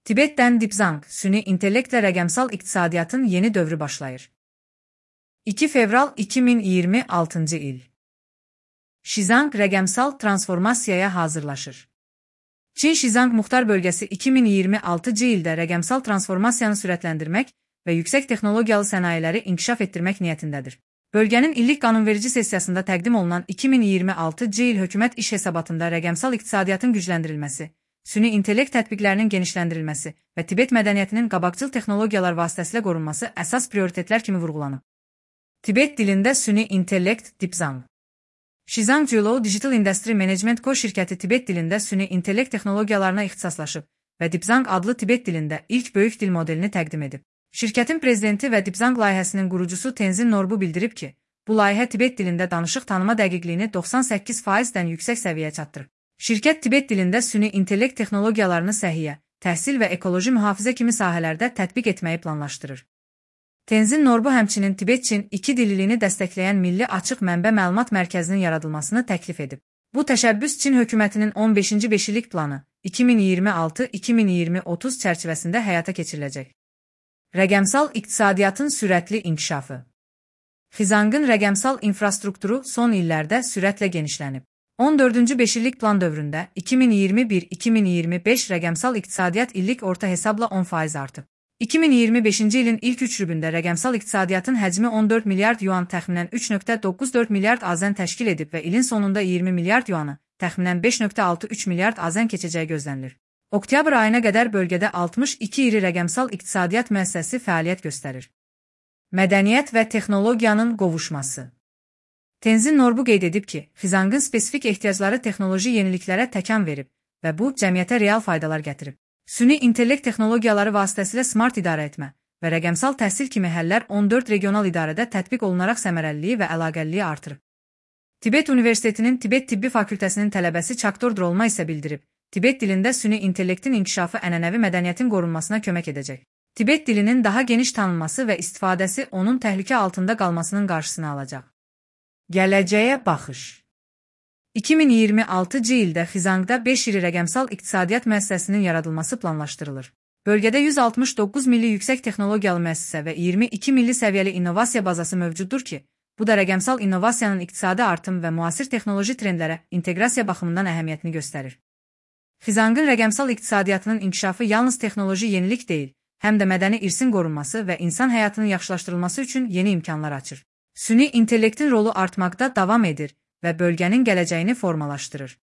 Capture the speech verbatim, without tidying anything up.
Tibetdən Dipzang, süni intellektlə rəqəmsal iqtisadiyyatın yeni dövrü başlayır. iki fevral iki min iyirmi altıncı il. Şizang rəqəmsal transformasiyaya hazırlaşır. Çin Şizang Muxtar Bölgəsi iki min iyirmi altıncı ildə rəqəmsal transformasiyanı sürətləndirmək və yüksək texnologiyalı sənayeləri inkişaf etdirmək niyyətindədir. Bölgənin illik qanunverici sessiyasında təqdim olunan iki min iyirmi altıncı il hökumət iş hesabatında rəqəmsal iqtisadiyyatın gücləndirilməsi, süni intellekt tətbiqlərinin genişləndirilməsi və Tibet mədəniyyətinin qabaqcıl texnologiyalar vasitəsilə qorunması əsas prioritetlər kimi vurğulanıb. Tibet dilində süni intellekt Dipzang. Shizang Jiulou Digital Industry Management Co. şirkəti Tibet dilində süni intellekt texnologiyalarına ixtisaslaşıb və Dipzang adlı Tibet dilində ilk böyük dil modelini təqdim edib. Şirkətin prezidenti və Dipzang layihəsinin qurucusu Tenzin Norbu bildirib ki, bu layihə Tibet dilində danışıq tanıma dəqiqliyini doxsan səkkiz faizdən yüksək səviyyəyə çatdırır. Şirkət Tibet dilində süni intellekt texnologiyalarını səhiyyə, təhsil və ekoloji mühafizə kimi sahələrdə tətbiq etməyi planlaşdırır. Tenzin Norbu həmçinin Tibet-Çin iki dilliliyini dəstəkləyən Milli Açıq Mənbə Məlumat Mərkəzinin yaradılmasını təklif edib. Bu təşəbbüs Çin hökumətinin on beşinci beşillik planı iki min iyirmi altı iki min iyirmi otuz çərçivəsində həyata keçiriləcək. Rəqəmsal iqtisadiyyatın sürətli inkişafı. Xizangın rəqəmsal infrastrukturu son illərdə sürətlə genişlənib. on dördüncü beşillik plan dövründə iki min iyirmi bir iki min iyirmi beş rəqəmsal iqtisadiyyat illik orta hesabla on faiz artıb. iki min iyirmi beşinci ilin ilk üç rübündə rəqəmsal iqtisadiyyatın həcmi on dörd milyard yuan təxminən üç nöqtə doqquz dörd milyard azən təşkil edib və ilin sonunda iyirmi milyard yuanı təxminən beş nöqtə altı üç milyard azən keçəcəyi gözlənilir. Oktyabr ayına qədər bölgədə altmış iki iri rəqəmsal iqtisadiyyat müəssisəsi fəaliyyət göstərir. Mədəniyyət və texnologiyanın qovuşması. Tenzin Norbu qeyd edib ki, Xizangın spesifik ehtiyacları texnoloji yeniliklərə təkan verib və bu, cəmiyyətə real faydalar gətirib. Süni intellekt texnologiyaları vasitəsilə smart idarə etmə və rəqəmsal təhsil kimi həllər on dörd regional idarədə tətbiq olunaraq səmərəliliyi və əlaqəliliyi artırıb. Tibet Universitetinin Tibet Tibbi Fakültəsinin tələbəsi Chakdor Drolma isə bildirib, Tibet dilində süni intellektin inkişafı ənənəvi mədəniyyətin qorunmasına kömək edəcək. Tibet dilinin daha geniş tanınması və istifadəsi onun təhlükə altında qalmasının qarşısını alacaq. Gələcəyə baxış. iki min iyirmi altıncı ildə Xizangda beş iri rəqəmsal iqtisadiyyat müəssisəsinin yaradılması planlaşdırılır. Bölgədə yüz altmış doqquz milli yüksək texnologiyalı müəssisə və iyirmi iki milli səviyyəli innovasiya bazası mövcuddur ki, bu da rəqəmsal innovasiyanın iqtisadi artım və müasir texnoloji trendlərə inteqrasiya baxımından əhəmiyyətini göstərir. Xizangın rəqəmsal iqtisadiyyatının inkişafı yalnız texnoloji yenilik deyil, həm də mədəni irsin qorunması və insan həyatının yaxşılaşdırılması üçün yeni imkanlar açır. Süni intellektin rolu artmaqda davam edir və bölgənin gələcəyini formalaşdırır.